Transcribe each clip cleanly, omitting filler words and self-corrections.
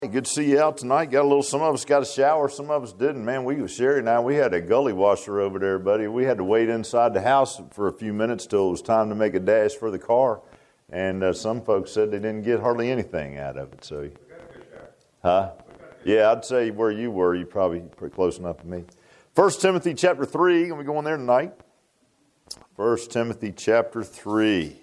Hey, good to see you out tonight. Some of us got a shower, some of us didn't. Man, Sherry and I, we had a gully washer over there, buddy. We had to wait inside the house for a few minutes till it was time to make a dash for the car. And some folks said they didn't get hardly anything out of it. So, Yeah, I'd say where you were, you probably pretty close enough to me. 1 Timothy chapter 3, and we go in there tonight. 1 Timothy chapter 3.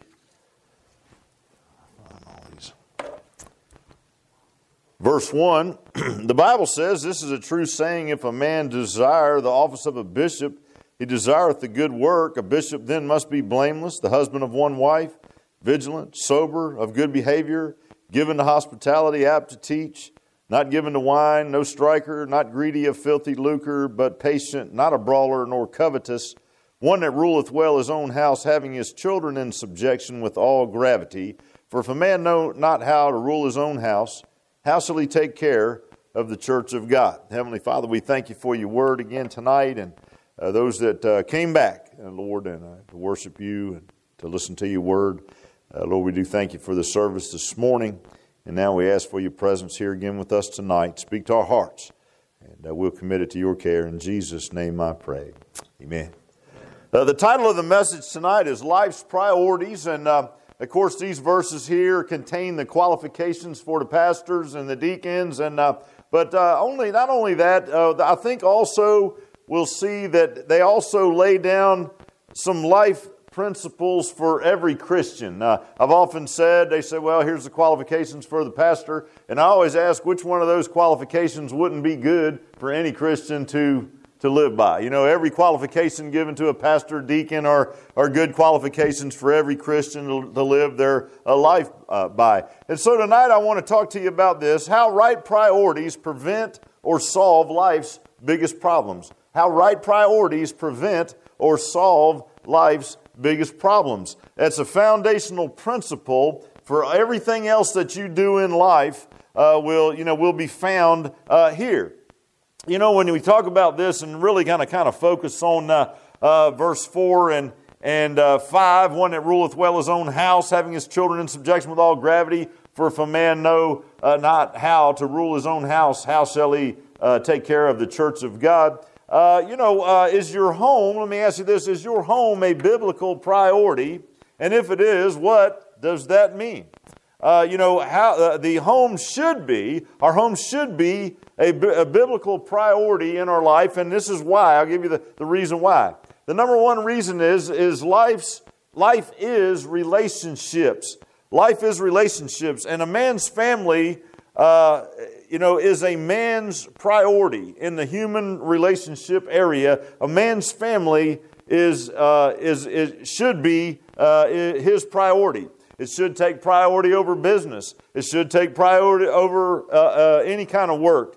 Verse 1, the Bible says, "This is a true saying, if a man desire the office of a bishop, he desireth the good work. A bishop then must be blameless, the husband of one wife, vigilant, sober, of good behavior, given to hospitality, apt to teach, not given to wine, no striker, not greedy of filthy lucre, but patient, not a brawler, nor covetous, one that ruleth well his own house, having his children in subjection with all gravity. For if a man know not how to rule his own house, how shall he take care of the church of God?" Heavenly Father, we thank you for your word again tonight, and those that came back, Lord, and to worship you and to listen to your word. Lord, we do thank you for the service this morning, and now we ask for your presence here again with us tonight. Speak to our hearts, and we'll commit it to your care. In Jesus' name I pray. Amen. The title of the message tonight is Life's Priorities, and of course, these verses here contain the qualifications for the pastors and the deacons, and but not only that, I think also we'll see that they also lay down some life principles for every Christian. I've often said, they say, well, here's the qualifications for the pastor, and I always ask which one of those qualifications wouldn't be good for any Christian to live by. You know, every qualification given to a pastor, deacon are good qualifications for every Christian to live their life by. And so tonight I want to talk to you about this, how right priorities prevent or solve life's biggest problems. How right priorities prevent or solve life's biggest problems. That's a foundational principle for everything else that you do in life will be found here. You know, when we talk about this and really kind of focus on verse 4 and 5, one that ruleth well his own house, having his children in subjection with all gravity. For if a man know not how to rule his own house, how shall he take care of the church of God? Is your home, let me ask you this, is your home a biblical priority? And if it is, what does that mean? How the home should be, our home should be a biblical priority in our life, and this is why. I'll give you the reason why. The number one reason is life is relationships. Life is relationships, and a man's family, is a man's priority in the human relationship area. A man's family should be his priority. It should take priority over business. It should take priority over any kind of work.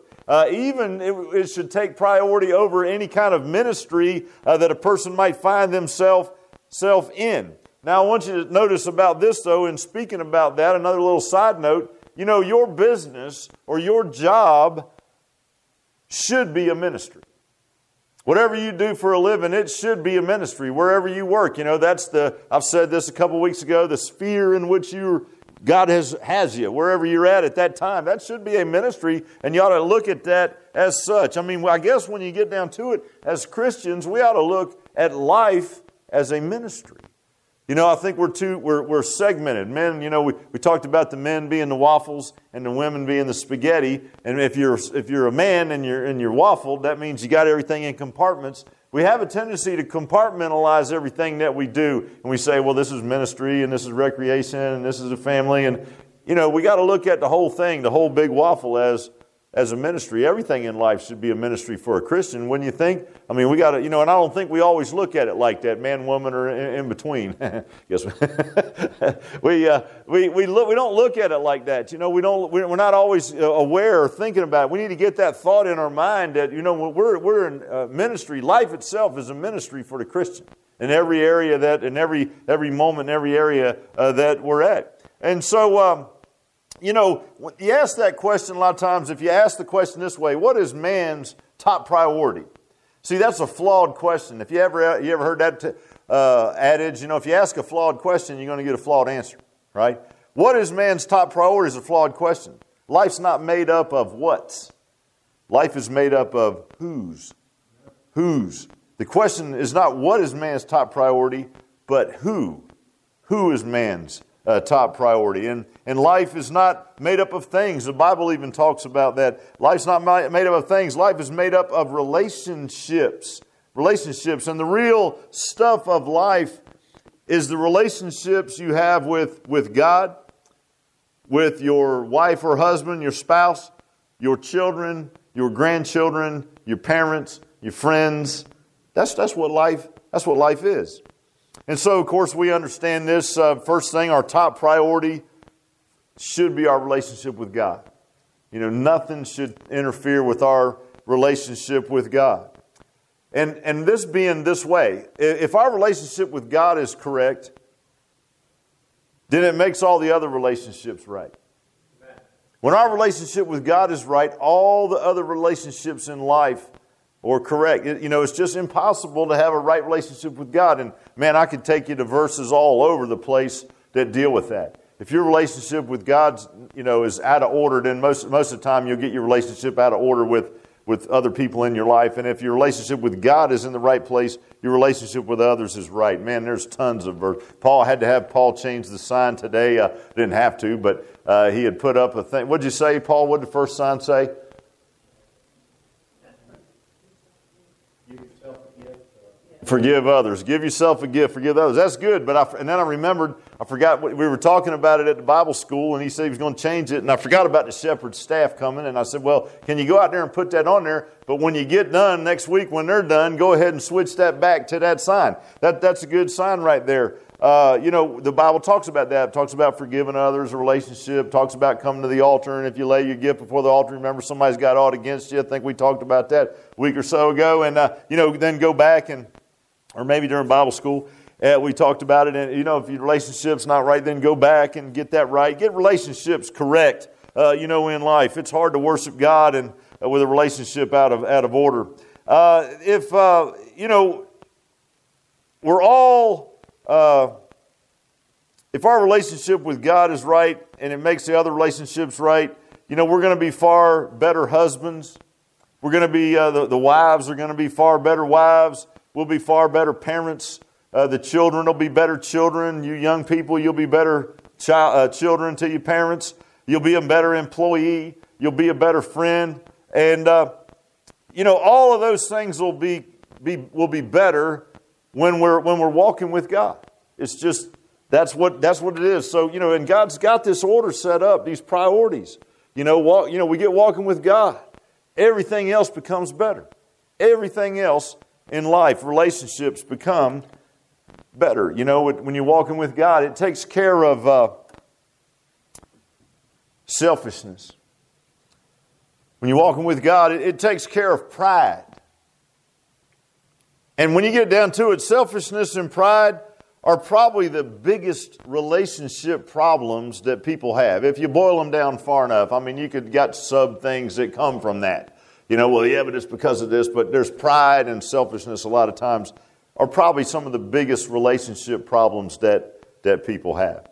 It should take priority over any kind of ministry that a person might find themselves in. Now, I want you to notice about this, though, in speaking about that, another little side note, your business or your job should be a ministry. Whatever you do for a living, it should be a ministry. Wherever you work, I've said this a couple weeks ago, the sphere in which God has you, wherever you're at that time, that should be a ministry, and you ought to look at that as such. I mean, I guess when you get down to it, as Christians, we ought to look at life as a ministry. I think we're segmented. Men, we talked about the men being the waffles and the women being the spaghetti. And if you're a man and you're waffled, that means you got everything in compartments. We have a tendency to compartmentalize everything that we do, and we say, well, this is ministry and this is recreation and this is a family, and we got to look at the whole thing, the whole big waffle as a ministry. Everything in life should be a ministry for a Christian. When you think, we got to, and I don't think we always look at it like that, man, woman, or in between. Yes, we don't look at it like that. We're not always aware or thinking about it. We need to get that thought in our mind that we're in ministry. Life itself is a ministry for the Christian in every area in every moment, every area that we're at. And so. You ask that question a lot of times. If you ask the question this way, what is man's top priority? See, that's a flawed question. If you ever heard that adage, if you ask a flawed question, you're going to get a flawed answer, right? What is man's top priority is a flawed question. life's not made up of what's. Life is made up of whose. Whose. The question is not what is man's top priority, but who. Who is man's top priority? And life is not made up of things. The Bible even talks about that. Life's not made up of things. Life is made up of relationships. Relationships. And the real stuff of life is the relationships you have with God, with your wife or husband, your spouse, your children, your grandchildren, your parents, your friends. That's what life is. And so, of course, we understand this. First thing, our top priority should be our relationship with God. Nothing should interfere with our relationship with God. And this being this way, if our relationship with God is correct, then it makes all the other relationships right. When our relationship with God is right, all the other relationships in life are correct. It's just impossible to have a right relationship with God. And man, I could take you to verses all over the place that deal with that. If your relationship with God, is out of order, then most of the time you'll get your relationship out of order with other people in your life. And if your relationship with God is in the right place, your relationship with others is right. Man, there's tons of verses. I had to have Paul change the sign today. Didn't have to, but he had put up a thing. What'd you say, Paul? What did the first sign say? Forgive others. Give yourself a gift. Forgive others. That's good. But then I remembered, I forgot, we were talking about it at the Bible school, and he said he was going to change it, and I forgot about the shepherd's staff coming, and I said, well, can you go out there and put that on there? But when you get done next week, when they're done, go ahead and switch that back to that sign. That's a good sign right there. The Bible talks about that. It talks about forgiving others, a relationship. Talks about coming to the altar, and if you lay your gift before the altar, remember somebody's got aught against you. I think we talked about that a week or so ago. And, then go back or maybe during Bible school, we talked about it. And, if your relationship's not right, then go back and get that right. Get relationships correct, in life. It's hard to worship God and with a relationship out of order. If our relationship with God is right and it makes the other relationships right, we're going to be far better husbands. We're going to be, the wives are going to be far better wives. We'll be far better parents. The children will be better children. You young people, you'll be better children to your parents. You'll be a better employee. You'll be a better friend. And, all of those things will be better when we're walking with God. It's just, that's what it is. So, and God's got this order set up, these priorities. We get walking with God. Everything else becomes better. Everything else in life, relationships become better. When you're walking with God, it takes care of selfishness. When you're walking with God, it takes care of pride. And when you get down to it, selfishness and pride are probably the biggest relationship problems that people have. If you boil them down far enough, you could got sub things that come from that. But it's because of this, but there's pride and selfishness a lot of times are probably some of the biggest relationship problems that people have.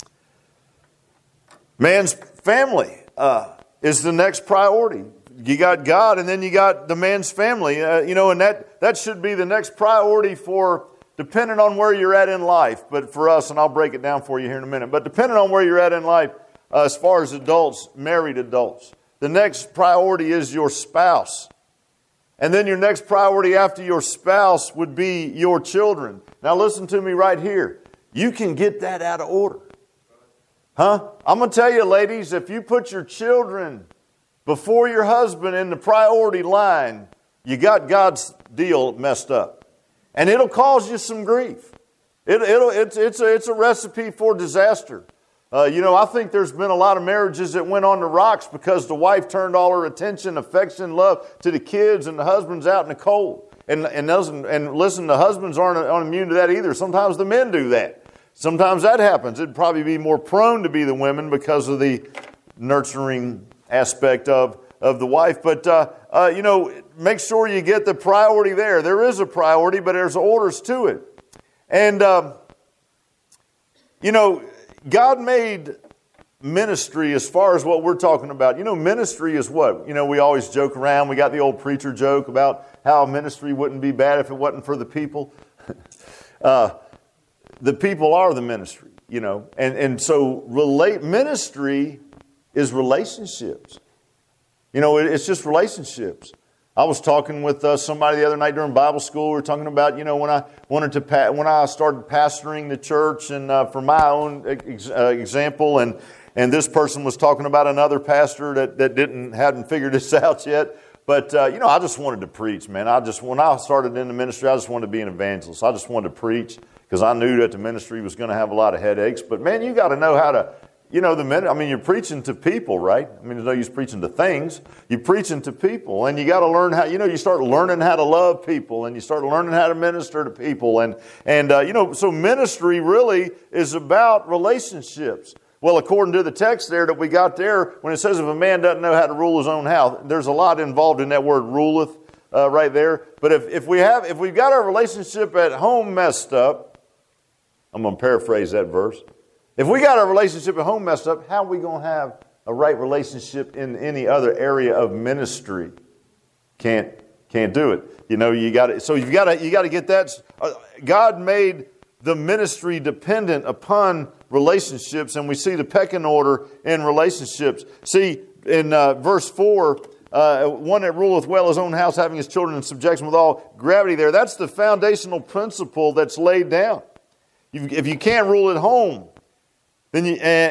Man's family is the next priority. You got God, and then you got the man's family, and that should be the next priority for, depending on where you're at in life. But for us, and I'll break it down for you here in a minute, but depending on where you're at in life, as far as adults, married adults, the next priority is your spouse. And then your next priority after your spouse would be your children. Now listen to me right here. You can get that out of order. I'm going to tell you, ladies, if you put your children before your husband in the priority line, you got God's deal messed up. And it'll cause you some grief. It's a recipe for disaster. I think there's been a lot of marriages that went on the rocks because the wife turned all her attention, affection, love to the kids, and the husband's out in the cold. And listen, the husbands aren't immune to that either. Sometimes the men do that. Sometimes that happens. It'd probably be more prone to be the women because of the nurturing aspect of the wife. But, make sure you get the priority there. There is a priority, but there's orders to it. And, God made ministry as far as what we're talking about. Ministry is what? We always joke around. We got the old preacher joke about how ministry wouldn't be bad if it wasn't for the people. The people are the ministry, And so ministry is relationships. It's just relationships. I was talking with somebody the other night during Bible school. We were talking about, when I started pastoring the church, and for my own example, and this person was talking about another pastor that hadn't figured this out yet. But I just wanted to preach, man. When I started in the ministry, I just wanted to be an evangelist. I just wanted to preach because I knew that the ministry was going to have a lot of headaches. But man, you got to know how to. You're preaching to people, right? There's no use preaching to things. You're preaching to people, and you got to learn how. You start learning how to love people, and you start learning how to minister to people, and so ministry really is about relationships. Well, according to the text there that we got there, when it says if a man doesn't know how to rule his own house, there's a lot involved in that word "ruleth" right there. But if we've got our relationship at home messed up, I'm going to paraphrase that verse. If we got our relationship at home messed up, how are we going to have a right relationship in any other area of ministry? Can't do it. You got to. So you got to get that. God made the ministry dependent upon relationships, and we see the pecking order in relationships. See in verse 4, one that ruleth well his own house, having his children in subjection with all gravity. That's the foundational principle that's laid down. If you can't rule at home. Then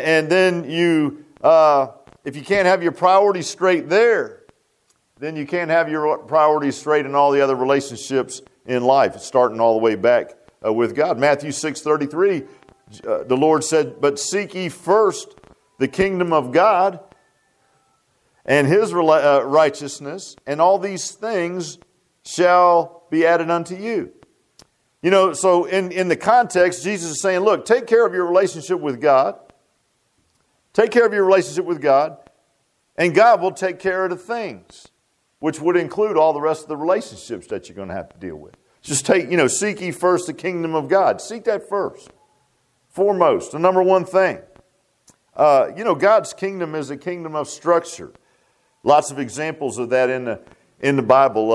if you can't have your priorities straight there, then you can't have your priorities straight in all the other relationships in life, starting all the way back with God. Matthew 6:33, the Lord said, "But seek ye first the kingdom of God and His righteousness, and all these things shall be added unto you." So in the context, Jesus is saying, look, take care of your relationship with God. Take care of your relationship with God, and God will take care of the things, which would include all the rest of the relationships that you're going to have to deal with. Just seek ye first the kingdom of God. Seek that first. Foremost, the number one thing. God's kingdom is a kingdom of structure. Lots of examples of that in the Bible.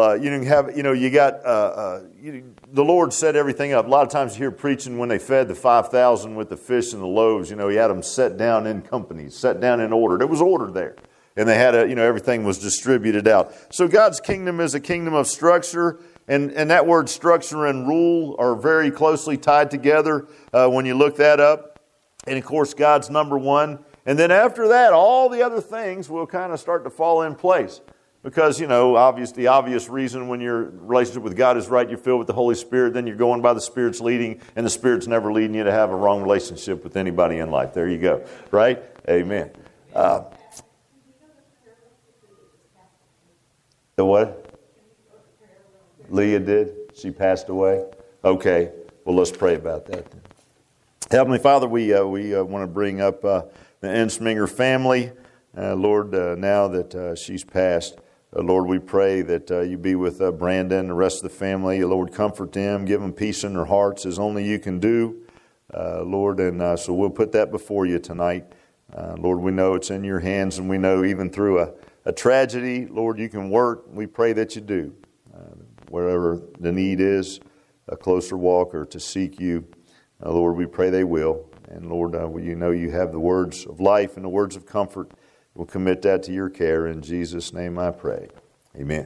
The Lord set everything up. A lot of times you hear preaching when they fed the 5,000 with the fish and the loaves. He had them set down in companies, set down in order. There was order there. And they had everything was distributed out. So God's kingdom is a kingdom of structure. And that word structure and rule are very closely tied together when you look that up. And of course, God's number one. And then after that, all the other things will kind of start to fall in place. Because, the obvious reason when your relationship with God is right, you're filled with the Holy Spirit, then you're going by the Spirit's leading, and the Spirit's never leading you to have a wrong relationship with anybody in life. There you go. Right? Amen. The what? Leah did? She passed away? Okay. Well, let's pray about that then. Heavenly Father, we want to bring up the Ensminger family. Lord, now that she's passed, Lord, we pray that you be with Brandon and the rest of the family. Lord, comfort them, give them peace in their hearts as only you can do. Lord, and so we'll put that before you tonight. Lord, we know it's in your hands, and we know even through a tragedy, Lord, you can work. We pray that you do. Wherever the need is, a closer walk or to seek you, Lord, we pray they will. And Lord, you have the words of life and the words of comfort. We'll commit that to your care. In Jesus' name I pray. Amen.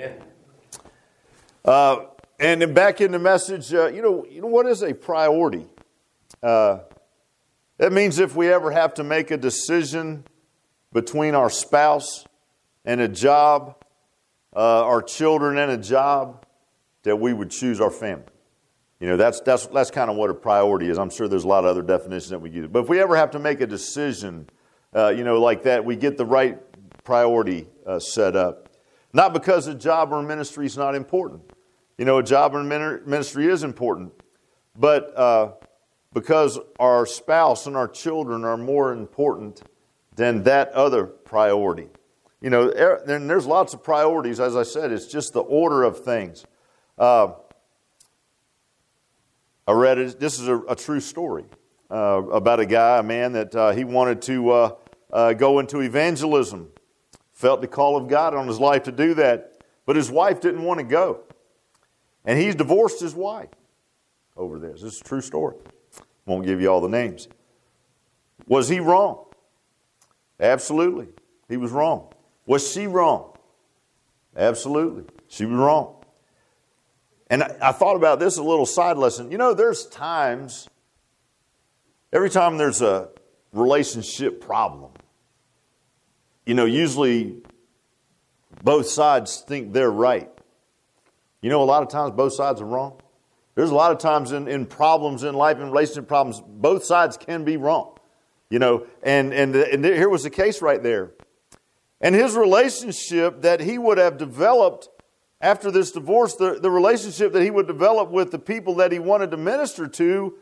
Amen. And then back in the message, what is a priority? That means if we ever have to make a decision between our spouse and a job, our children and a job, that we would choose our family. That's kind of what a priority is. I'm sure there's a lot of other definitions that we use. But if we ever have to make a decision, like that, we get the right priority set up. Not because a job or ministry is not important. A job or ministry is important. But because our spouse and our children are more important than that other priority. There's lots of priorities. As I said, it's just the order of things. I read it. This is a true story. about a man that he wanted to go into evangelism. Felt the call of God on his life to do that. But his wife didn't want to go. And he's divorced his wife over this. This is a true story. Won't give you all the names. Was he wrong? Absolutely. He was wrong. Was she wrong? Absolutely. She was wrong. And I thought about this, a little side lesson. You know, there's times, every time there's a relationship problem, you know, usually both sides think they're right. You know, a lot of times both sides are wrong. There's a lot of times in problems in life, in relationship problems, both sides can be wrong. You know, and here was the case right there. And his relationship that he would have developed after this divorce, the relationship that he would develop with the people that he wanted to minister to,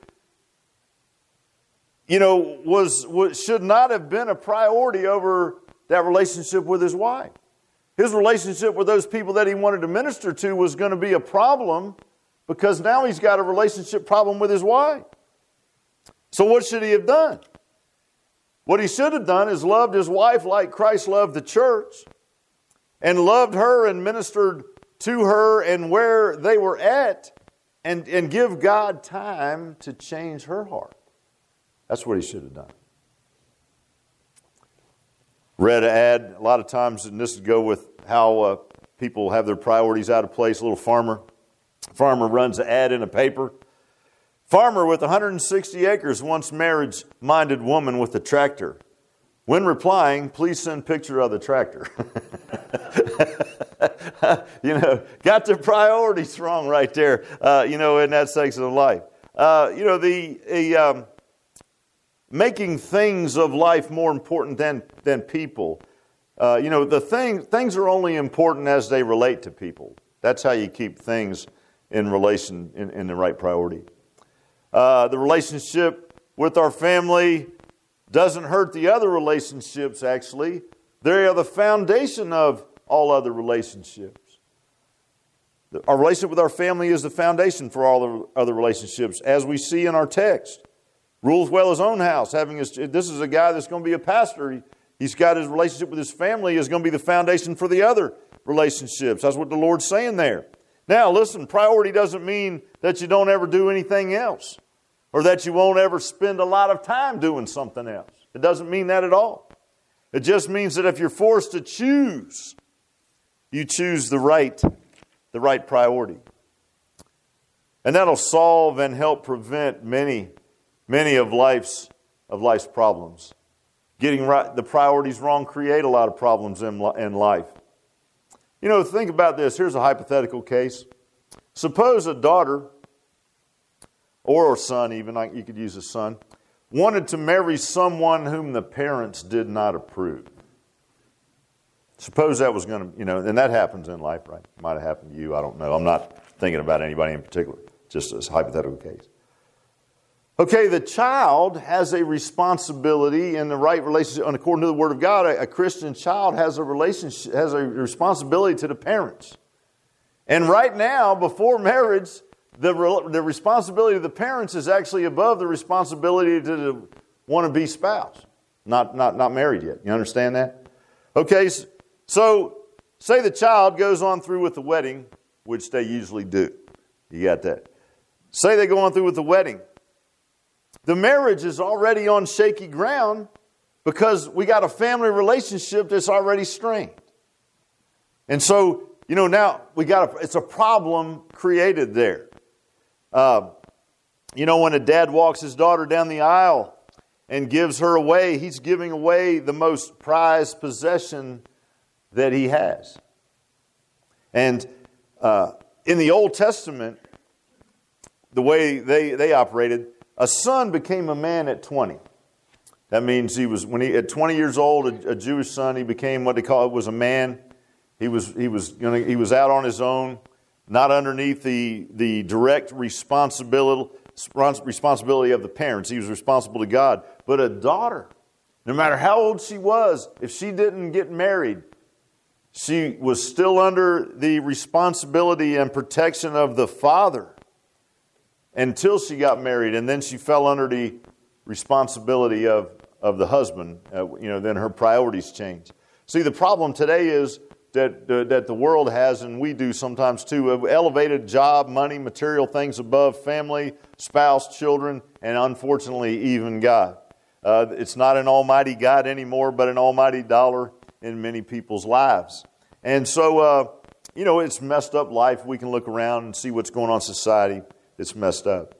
you know, should not have been a priority over that relationship with his wife. His relationship with those people that he wanted to minister to was going to be a problem because now he's got a relationship problem with his wife. So what should he have done? What he should have done is loved his wife like Christ loved the church and loved her and ministered to her and where they were at and give God time to change her heart. That's what he should have done. Read an ad a lot of times, and this would go with how people have their priorities out of place. A little farmer runs an ad in a paper. Farmer with 160 acres wants marriage-minded woman with a tractor. When replying, please send picture of the tractor. You know, got the priorities wrong right there, you know, in that section of life. You know, the making things of life more important than people. You know, things are only important as they relate to people. That's how you keep things in relation, in the right priority. The relationship with our family doesn't hurt the other relationships, actually. They are the foundation of all other relationships. Our relationship with our family is the foundation for all the other relationships, as we see in our text. Rules well his own house. This is a guy that's going to be a pastor. He's got his relationship with his family is going to be the foundation for the other relationships. That's what the Lord's saying there. Now, listen, priority doesn't mean that you don't ever do anything else or that you won't ever spend a lot of time doing something else. It doesn't mean that at all. It just means that if you're forced to choose, you choose the right priority. And that'll solve and help prevent many of life's problems. Getting the priorities wrong create a lot of problems in life. You know, think about this. Here's a hypothetical case. Suppose a daughter, or a son even, you could use a son, wanted to marry someone whom the parents did not approve. Suppose that was going to, you know, and that happens in life, right? It might have happened to you, I don't know. I'm not thinking about anybody in particular, just as a hypothetical case. Okay, the child has a responsibility in the right relationship, and according to the Word of God, a Christian child has a responsibility to the parents. And right now, before marriage, the responsibility of the parents is actually above the responsibility to the wannabe spouse, not married yet. You understand that? Okay, so say the child goes on through with the wedding, which they usually do. You got that? Say they go on through with the wedding. The marriage is already on shaky ground because we got a family relationship that's already strained. And so, you know, now it's a problem created there. You know, when a dad walks his daughter down the aisle and gives her away, he's giving away the most prized possession that he has. And in the Old Testament, the way they operated, a son became a man at 20. That means at 20 years old, a Jewish son, he became what they call it was a man. He was out on his own, not underneath the direct responsibility of the parents. He was responsible to God. But a daughter, no matter how old she was, if she didn't get married, she was still under the responsibility and protection of the father until she got married, and then she fell under the responsibility of the husband, then her priorities change. See, the problem today is that the world has, and we do sometimes too, elevated job, money, material things above family, spouse, children, and unfortunately even God. It's not an almighty God anymore, but an almighty dollar in many people's lives. And so, it's messed up life. We can look around and see what's going on in society. It's messed up.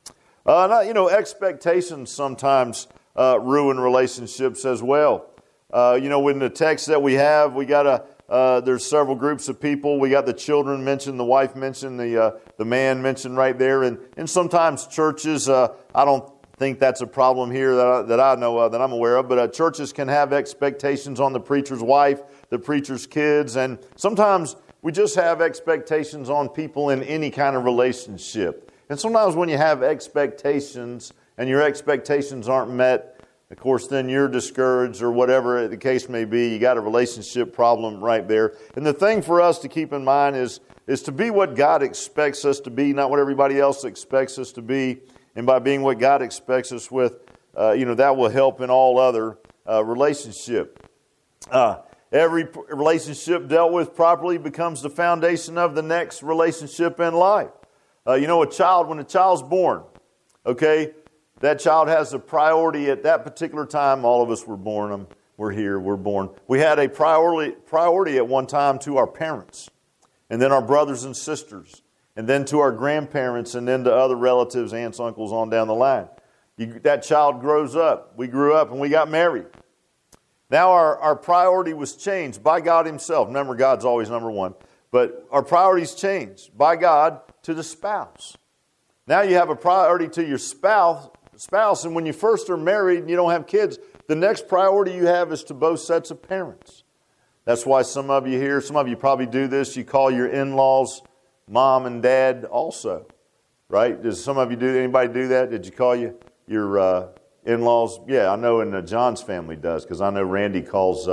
Expectations sometimes ruin relationships as well. In the text that we have, we got there's several groups of people. We got the children mentioned, the wife mentioned, the man mentioned right there. And sometimes churches, I don't think that's a problem here that I know of, that I'm aware of, but churches can have expectations on the preacher's wife, the preacher's kids, and sometimes we just have expectations on people in any kind of relationship. And sometimes when you have expectations and your expectations aren't met, of course, then you're discouraged or whatever the case may be. You got a relationship problem right there. And the thing for us to keep in mind is to be what God expects us to be, not what everybody else expects us to be. And by being what God expects us with, that will help in all other relationship. Every relationship dealt with properly becomes the foundation of the next relationship in life. When a child's born, okay, that child has a priority at that particular time. All of us were born. We're here. We're born. We had a priority at one time to our parents, and then our brothers and sisters, and then to our grandparents, and then to other relatives, aunts, uncles, on down the line. That child grows up. We grew up and we got married. Now our priority was changed by God Himself. Remember, God's always number one. But our priorities changed by God to the spouse. Now you have a priority to your spouse, and when you first are married and you don't have kids, the next priority you have is to both sets of parents. That's why some of you probably do this, you call your in-laws mom and dad also, right? Does anybody do that? Did you call your in-laws? Yeah, I know in John's family does, because I know Randy calls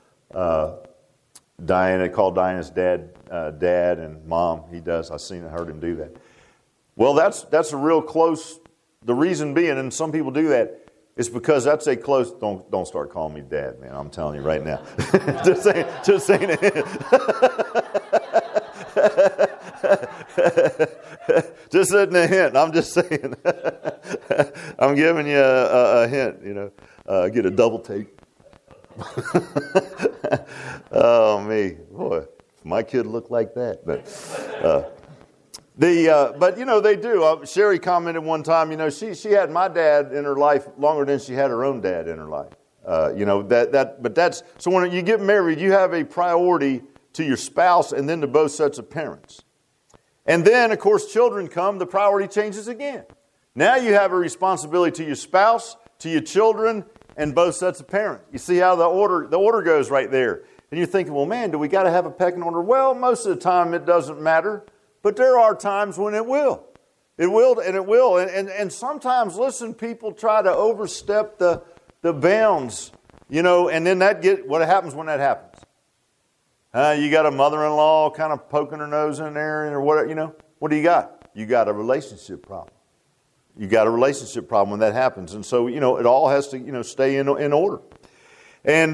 Diana's dad dad and mom. He does. I've heard him do that. Well, that's a real close. The reason being, and some people do that, is because that's a close. Don't start calling me dad, man. I'm telling you right now. just saying it. Just setting a hint. I'm just saying. I'm giving you a hint. Get a double take. Oh me, boy, if my kid looked like that. But they do. Sherry commented one time. She had my dad in her life longer than she had her own dad in her life. But that's so. When you get married, you have a priority to your spouse and then to both sets of parents. And then, of course, children come, the priority changes again. Now you have a responsibility to your spouse, to your children, and both sets of parents. You see how the order goes right there. And you're thinking, well, man, do we got to have a pecking order? Well, most of the time it doesn't matter, but there are times when it will. It will, and it will. And sometimes, listen, people try to overstep the bounds, and then what happens when that happens? You got a mother-in-law kind of poking her nose in there, or what? What do you got? You got a relationship problem. You got a relationship problem when that happens, and so it all has to stay in order. And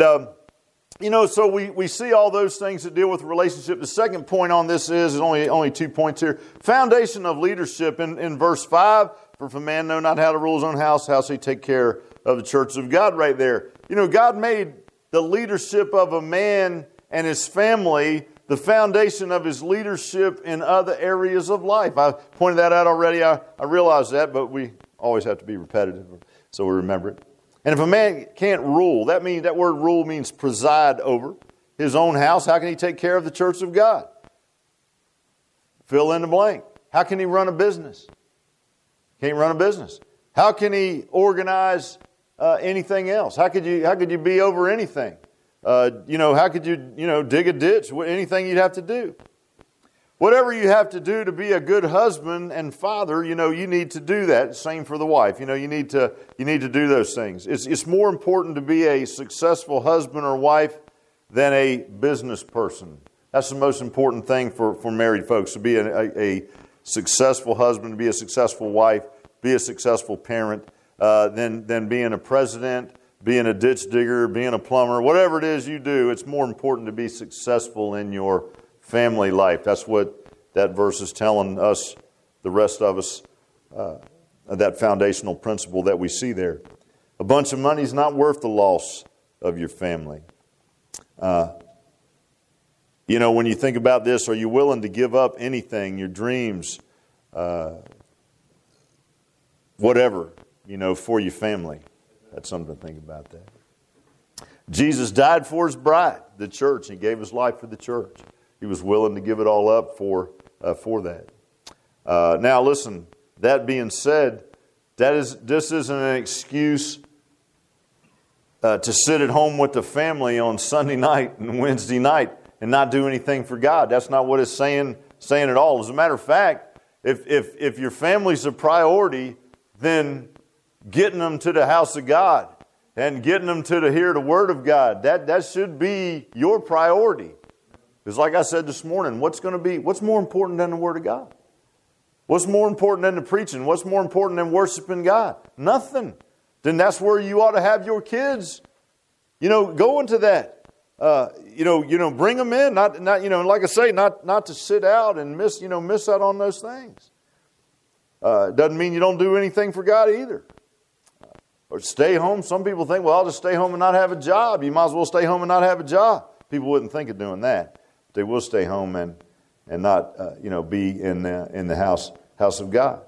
so we see all those things that deal with relationship. The second point on this is only 2 points here. Foundation of leadership in verse 5. For if a man know not how to rule his own house, how shall he take care of the church of God? Right there. God made the leadership of a man and his family the foundation of his leadership in other areas of life. I pointed that out already. I realize that, but we always have to be repetitive so we remember it. And if a man can't rule, that word rule means preside over his own house. How can he take care of the church of God? Fill in the blank. How can he run a business? Can't run a business. How can he organize anything else? How could you be over anything? How could you, dig a ditch? Anything you'd have to do. Whatever you have to do to be a good husband and father, you need to do that. Same for the wife. You need to do those things. It's more important to be a successful husband or wife than a business person. That's the most important thing for married folks, to be a successful husband, to be a successful wife, be a successful parent. than being a president, being a ditch digger, being a plumber. Whatever it is you do, it's more important to be successful in your family life. That's what that verse is telling us, the rest of us, that foundational principle that we see there. A bunch of money is not worth the loss of your family. When you think about this, are you willing to give up anything, your dreams, whatever, for your family? That's something to think about that. Jesus died for His bride, the church. He gave His life for the church. He was willing to give it all up for that. Now listen, that being said, this isn't an excuse to sit at home with the family on Sunday night and Wednesday night and not do anything for God. That's not what it's saying at all. As a matter of fact, if your family's a priority, then getting them to the house of God and getting them to hear the Word of God, that should be your priority. Because like I said this morning, what's more important than the Word of God? What's more important than the preaching? What's more important than worshiping God? Nothing. Then that's where you ought to have your kids, go into that. Bring them in, not like I say, not to sit out and miss out on those things. Doesn't mean you don't do anything for God either. Or stay home. Some people think, well, I'll just stay home and not have a job. You might as well stay home and not have a job. People wouldn't think of doing that. They will stay home and not be in the house of God.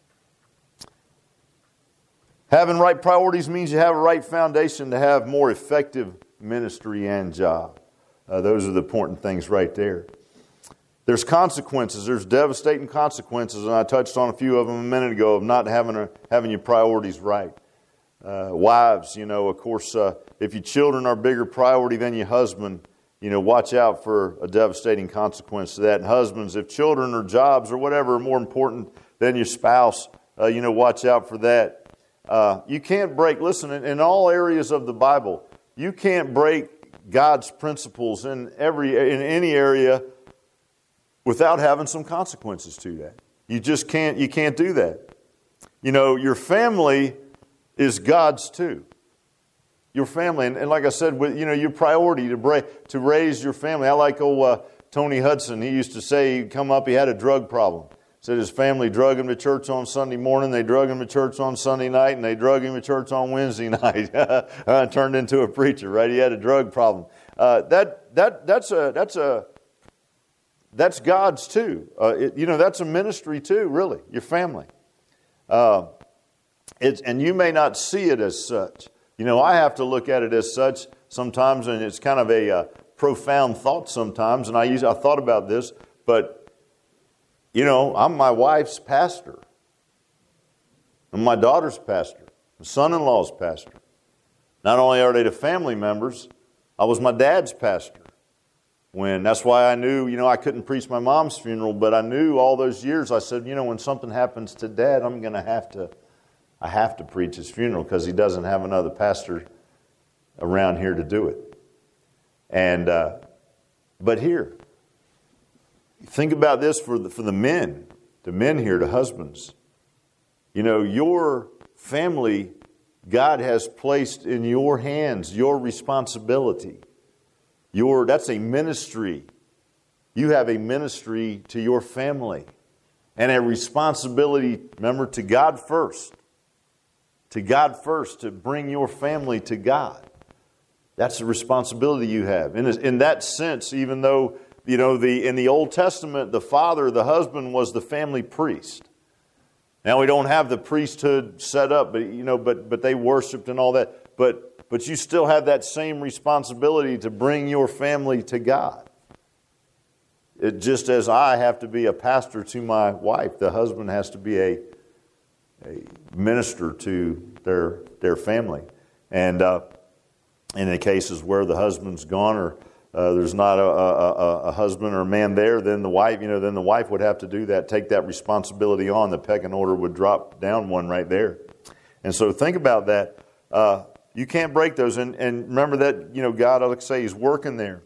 Having right priorities means you have a right foundation to have more effective ministry and job. Those are the important things right there. There's consequences. There's devastating consequences, and I touched on a few of them a minute ago, of not having your priorities right. Wives, of course, if your children are a bigger priority than your husband, watch out for a devastating consequence to that. And husbands, if children or jobs or whatever are more important than your spouse, watch out for that. You can't break, listen, in all areas of the Bible, you can't break God's principles in any area without having some consequences to that. You just can't do that. Your family is God's too. Your family, and like I said, your priority to raise your family. I like Tony Hudson. He used to say he'd come up, he had a drug problem. Said his family drug him to church on Sunday morning, they drug him to church on Sunday night, and they drug him to church on Wednesday night. Turned into a preacher, right? He had a drug problem. That's God's too. That's a ministry too, really. Your family, and you may not see it as such. I have to look at it as such sometimes, and it's kind of a profound thought sometimes. And I thought about this, but. I'm my wife's pastor. I'm my daughter's pastor. My son-in-law's pastor. Not only are they the family members, I was my dad's pastor. That's why I knew, I couldn't preach my mom's funeral, but I knew all those years, I said, when something happens to Dad, I have to preach his funeral because he doesn't have another pastor around here to do it. And, but here, think about this for the men here, the husbands. Your family, God has placed in your hands, your responsibility. That's a ministry. You have a ministry to your family and a responsibility, remember, to God first. To God first, to bring your family to God. That's the responsibility you have. In that sense, even though in the Old Testament, the father, the husband, was the family priest. Now we don't have the priesthood set up, but they worshipped and all that. But you still have that same responsibility to bring your family to God. Just as I have to be a pastor to my wife, the husband has to be a minister to their family. And in the cases where the husband's gone or there's not a husband or a man there, then the wife would have to do that, take that responsibility on. The pecking order would drop down one right there. And so think about that. You can't break those. And remember that, God, like I say, He's working there.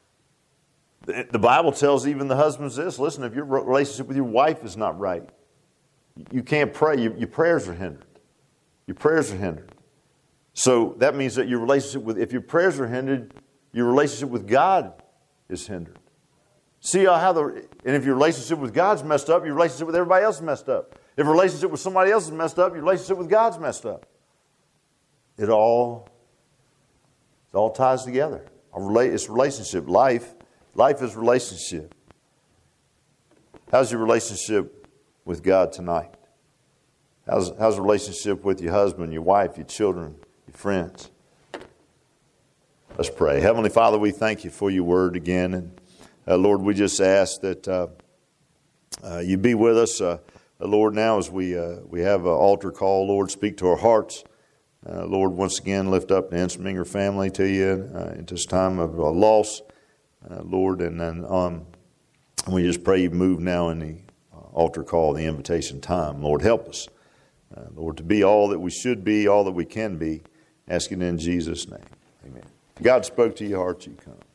The Bible tells even the husbands this. Listen, if your relationship with your wife is not right, you can't pray. Your prayers are hindered. your prayers are hindered. So that means that if your prayers are hindered, your relationship with God is hindered. See and if your relationship with God's messed up, your relationship with everybody else is messed up. If your relationship with somebody else is messed up, your relationship with God's messed up. It all ties together. It's relationship. Life is relationship. How's your relationship with God tonight? How's the relationship with your husband, your wife, your children, your friends? Let's pray. Heavenly Father, we thank you for your word again. And Lord, we just ask that you be with us, Lord, now as we have an altar call. Lord, speak to our hearts. Lord, once again, lift up the Ensminger family to you at this time of loss, Lord. And then we just pray you move now in the altar call, the invitation time. Lord, help us, Lord, to be all that we should be, all that we can be. Ask it in Jesus' name. Amen. If God spoke to your heart, you come.